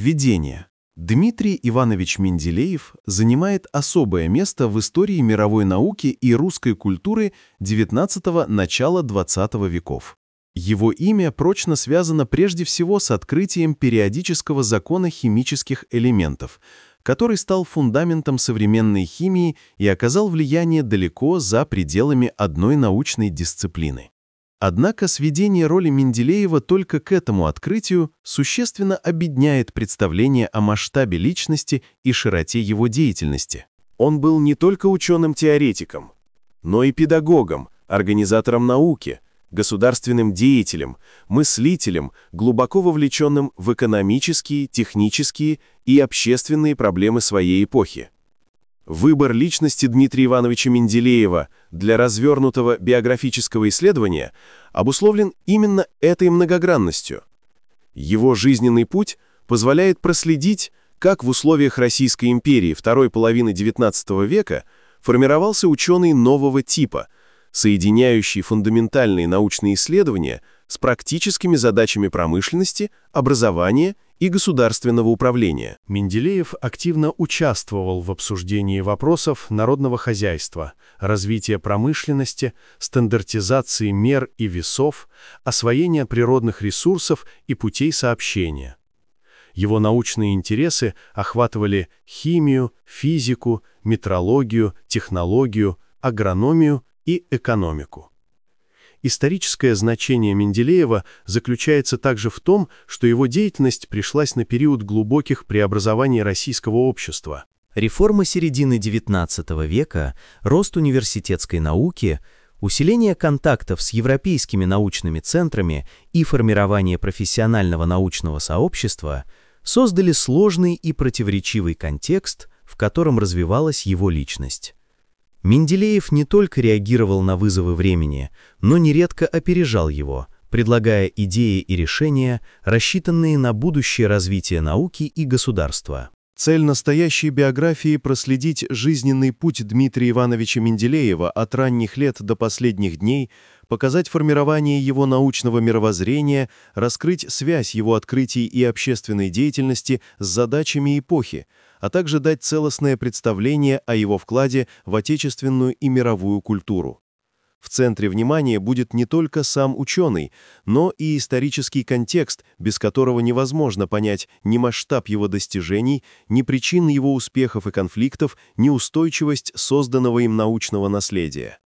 Введение. Дмитрий Иванович Менделеев занимает особое место в истории мировой науки и русской культуры XIX – начала XX веков. Его имя прочно связано прежде всего с открытием периодического закона химических элементов, который стал фундаментом современной химии и оказал влияние далеко за пределами одной научной дисциплины. Однако сведение роли Менделеева только к этому открытию существенно обедняет представление о масштабе личности и широте его деятельности. Он был не только ученым-теоретиком, но и педагогом, организатором науки, государственным деятелем, мыслителем, глубоко вовлеченным в экономические, технические и общественные проблемы своей эпохи. Выбор личности Дмитрия Ивановича Менделеева для развернутого биографического исследования обусловлен именно этой многогранностью. Его жизненный путь позволяет проследить, как в условиях Российской империи второй половины XIX века формировался ученый нового типа, соединяющий фундаментальные научные исследования с практическими задачами промышленности, образования и государственного управления. Менделеев активно участвовал в обсуждении вопросов народного хозяйства, развития промышленности, стандартизации мер и весов, освоения природных ресурсов и путей сообщения. Его научные интересы охватывали химию, физику, метрологию, технологию, агрономию и экономику. Историческое значение Менделеева заключается также в том, что его деятельность пришлась на период глубоких преобразований российского общества. Реформа середины XIX века, рост университетской науки, усиление контактов с европейскими научными центрами и формирование профессионального научного сообщества создали сложный и противоречивый контекст, в котором развивалась его личность. Менделеев не только реагировал на вызовы времени, но нередко опережал его, предлагая идеи и решения, рассчитанные на будущее развитие науки и государства. Цель настоящей биографии – проследить жизненный путь Дмитрия Ивановича Менделеева от ранних лет до последних дней, показать формирование его научного мировоззрения, раскрыть связь его открытий и общественной деятельности с задачами эпохи, а также дать целостное представление о его вкладе в отечественную и мировую культуру. В центре внимания будет не только сам ученый, но и исторический контекст, без которого невозможно понять ни масштаб его достижений, ни причин его успехов и конфликтов, ни устойчивость созданного им научного наследия.